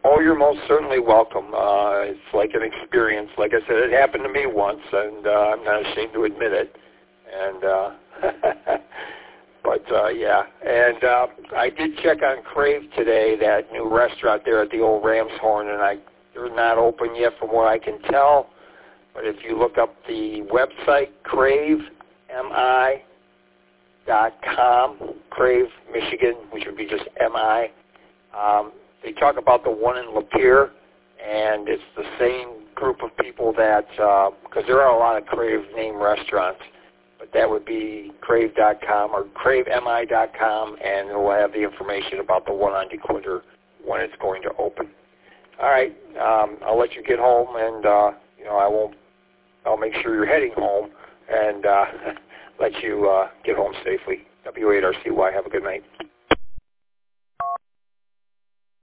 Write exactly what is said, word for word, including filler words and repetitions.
Oh, you're most certainly welcome. Uh, it's like an experience. Like I said, it happened to me once, and uh, I'm not ashamed to admit it. And uh, but uh, yeah, and uh, I did check on Crave today, that new restaurant there at the old Ram's Horn, and I they're not open yet, from what I can tell. But if you look up the website, Crave M I dot com, Crave, Michigan, which would be just M I. Um, they talk about the one in Lapeer, and it's the same group of people that, because uh, there are a lot of Crave name restaurants, but that would be crave dot com or crave M I dot com, and it will have the information about the one on DeQuinter when it's going to open. All right, um, I'll let you get home, and uh, you know I won't. I'll make sure you're heading home, and uh, let you uh, get home safely. W eight R C Y. Have a good night.